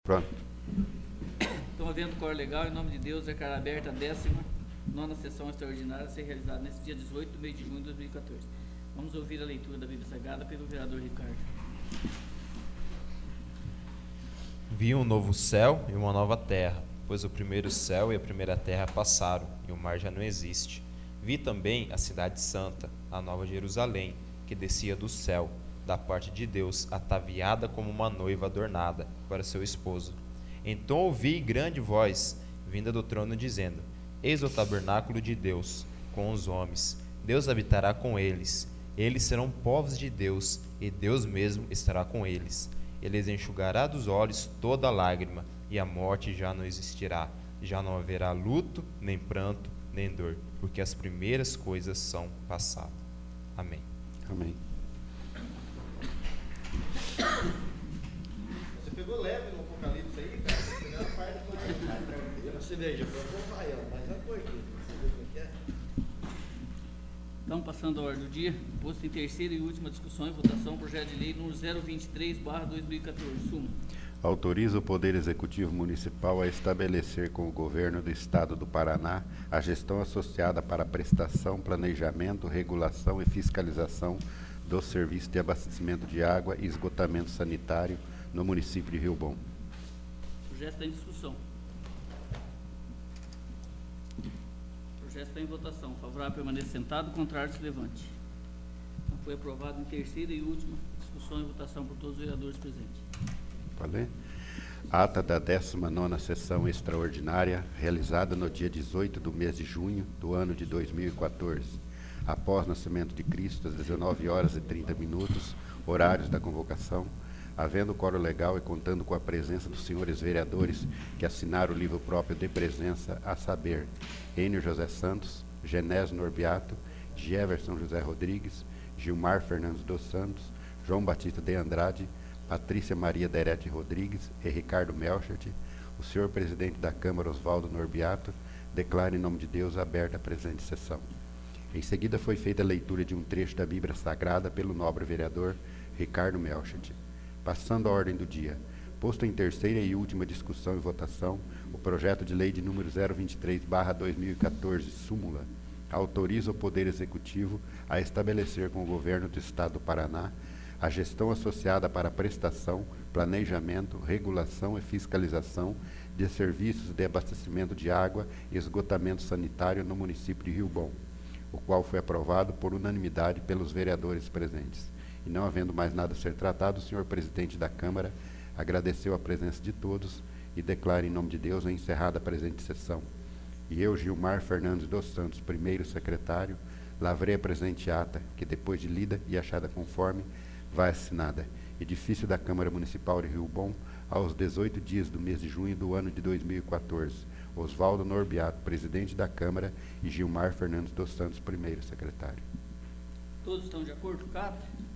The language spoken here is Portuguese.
Pronto. Então, havendo coro legal, em nome de Deus, declarar aberta a 19ª sessão extraordinária a ser realizada nesse dia 18 do mês de junho de 2014. Vamos ouvir a leitura da Bíblia Sagrada pelo vereador Ricardo. Vi um novo céu e uma nova terra, pois o primeiro céu e a primeira terra passaram, e o mar já não existe. Vi também a cidade santa, a nova Jerusalém, que descia do céu, da parte de Deus, ataviada como uma noiva adornada para seu esposo. Então ouvi grande voz, vinda do trono, dizendo: Eis o tabernáculo de Deus, com os homens. Deus habitará com eles. Eles serão povos de Deus, e Deus mesmo estará com eles. Ele lhes enxugará dos olhos toda lágrima, e a morte já não existirá. Já não haverá luto, nem pranto, nem dor, porque as primeiras coisas são passadas. Amém. Amém. Você pegou leve no Apocalipse aí, cara? Você pegou a parte do... Você veja, foi o Rafael, mas já foi aqui. Você viu o que é? Então, passando a ordem do dia, posto em terceira e última discussão e votação, projeto de lei número 023/2014. Suma. Autoriza o Poder Executivo Municipal a estabelecer com o Governo do Estado do Paraná a gestão associada para a prestação, planejamento, regulação e fiscalização dos serviços de abastecimento de água e esgotamento sanitário no município de Rio Bom. O projeto está em discussão. O projeto está em votação. Favorável permaneça sentado, contrário se levante. Então, foi aprovado em terceira e última discussão e votação por todos os vereadores presentes. Valeu? Ata da 19ª sessão extraordinária, realizada no dia 18 do mês de junho do ano de 2014, após nascimento de Cristo, às 19h30, horários da convocação, havendo quórum legal e contando com a presença dos senhores vereadores que assinaram o livro próprio de presença, a saber, Enio José Santos, Genésio Norbiato, Jefferson José Rodrigues, Gilmar Fernandes dos Santos, João Batista de Andrade, Patrícia Maria Derete Rodrigues e Ricardo Melchert, o senhor presidente da Câmara, Oswaldo Norbiato, declara em nome de Deus aberta a presente sessão. Em seguida foi feita a leitura de um trecho da Bíblia Sagrada pelo nobre vereador Ricardo Melchert. Passando à ordem do dia, posto em terceira e última discussão e votação, o projeto de lei de número 023/2014, súmula, autoriza o Poder Executivo a estabelecer com o Governo do Estado do Paraná a gestão associada para a prestação, planejamento, regulação e fiscalização de serviços de abastecimento de água e esgotamento sanitário no município de Rio Bom, o qual foi aprovado por unanimidade pelos vereadores presentes. E não havendo mais nada a ser tratado, o senhor presidente da Câmara agradeceu a presença de todos e declara em nome de Deus a encerrada a presente sessão. E eu, Gilmar Fernandes dos Santos, primeiro secretário, lavrei a presente ata, que depois de lida e achada conforme, vai assinada. Edifício da Câmara Municipal de Rio Bom, aos 18 dias do mês de junho do ano de 2014. Oswaldo Norbiato, presidente da Câmara, e Gilmar Fernandes dos Santos, primeiro secretário. Todos estão de acordo, Cato?